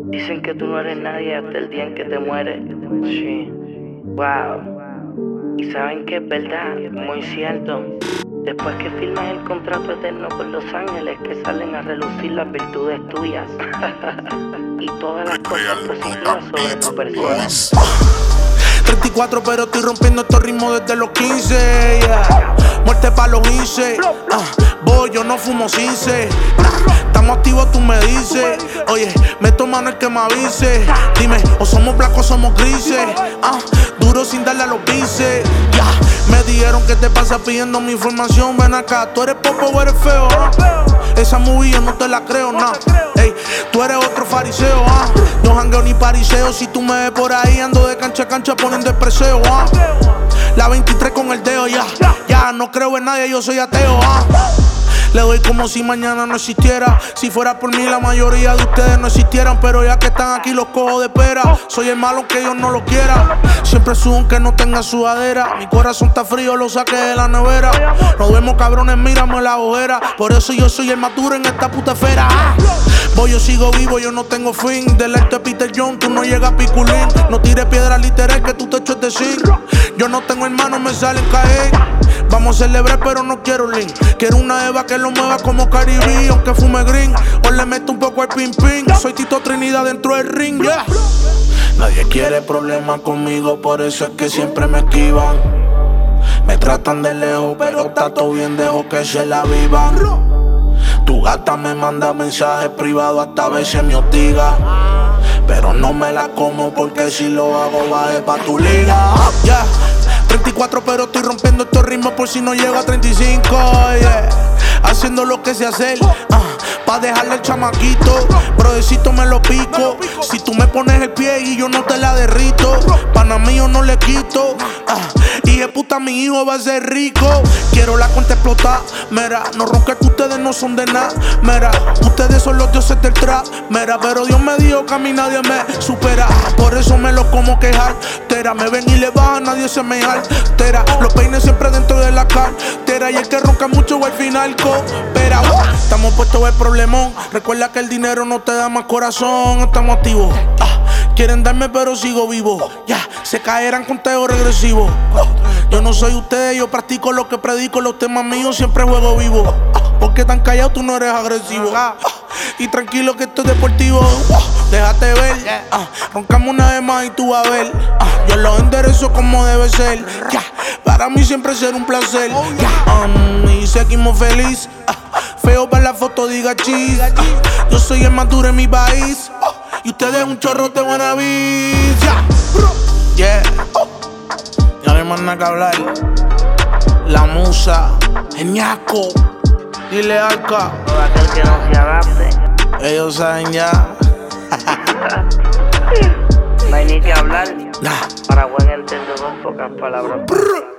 Dicen que tú no eres nadie hasta el día en que te mueres. Sí. Wow. Y saben que es verdad, muy cierto. Después que firmas el contrato eterno con los ángeles, que salen a relucir las virtudes tuyas y todas las cosas positivas sobre tu persona. 34 pero estoy rompiendo estos ritmos desde los 15, yeah. Muerte pa' los 15, voy, yo no fumo cince. Estamos activos, tú me dices. Oye, meto mano el que me avise. Dime, o somos blancos o somos grises. Duro sin darle a los pinces, yeah. Me dijeron que te pasa pidiendo mi información. Ven acá, ¿tú eres popo o eres feo? Esa movie yo no te la creo, no. Ey, tú eres otro fariseo, no jangueo ni pariseo. Si tú me ves por ahí, ando de cancha a cancha poniendo el preseo, La 23 con el dedo, ya no creo en nadie, yo soy ateo, Le doy como si mañana no existiera. Si fuera por mí la mayoría de ustedes no existieran. Pero ya que están aquí los cojo de pera. Soy el malo aunque Dios no lo quiera. Siempre subo aunque no tenga sudadera. Mi corazón está frío, lo saqué de la nevera. Nos vemos cabrones, mírame la ojera. Por eso yo soy el más duro en esta puta esfera. Voy, yo sigo vivo, yo no tengo fin. Del este Peter John, tú no llegas a Piculín. No tires piedra literal que tu techo es de zinc. Yo no tengo hermanos, me salen caer. Vamos a celebrar pero no quiero link. Quiero una Eva que lo mueva como Caribe. Aunque fume green, o le meto un poco al ping ping. Soy Tito Trinidad dentro del ring, yeah. Nadie quiere problemas conmigo, por eso es que siempre me esquivan. Me tratan de lejos, pero está todo bien, dejo que se la vivan. Tu gata me manda mensajes privados, hasta a veces me hostiga. Pero no me la como porque si lo hago baje pa' tu liga, yeah. 34 pero estoy rompiendo estos ritmos por si no llego a 35, yeah. Haciendo lo que sé hacer, pa' dejarle el chamaquito. Brodecito me lo pico. Si tú me pones el pie y yo no te la derrito, pana mío no le quito. Y de puta mi hijo va a ser rico. Quiero la cuenta explotar. Mira, no ronca que ustedes no son de nada. Mira, ustedes son los dioses del trap. Mira, pero Dios me dijo que a mí nadie me supera. Por eso me lo como quejar. Me ven y le baja, nadie se me altera. Los peines siempre dentro de la cartera. Y el que ronca mucho al final coopera. Estamos puestos el problemón. Recuerda que el dinero no te da más corazón. Estamos activos. Quieren darme pero sigo vivo. Ya, se caerán con teo regresivo. Yo no soy ustedes, yo practico lo que predico. Los temas míos siempre juego vivo. Porque tan callado tú no eres agresivo. Y tranquilo que esto es deportivo. Déjate ver, roncamos una vez más y tú vas a ver. Yo lo enderezo como debe ser. Para mí siempre será un placer. Y seguimos feliz. Feo para la foto, diga cheese. Yo soy el más duro en mi país. Y ustedes un chorro de buena vida. Yeah. Ya no hay más nada que hablar. La musa, el ñaco. Dile Arca. Todo aquel que no se adapte. Ellos saben ya. No hay ni que hablar. Para buen entendedor, pocas palabras.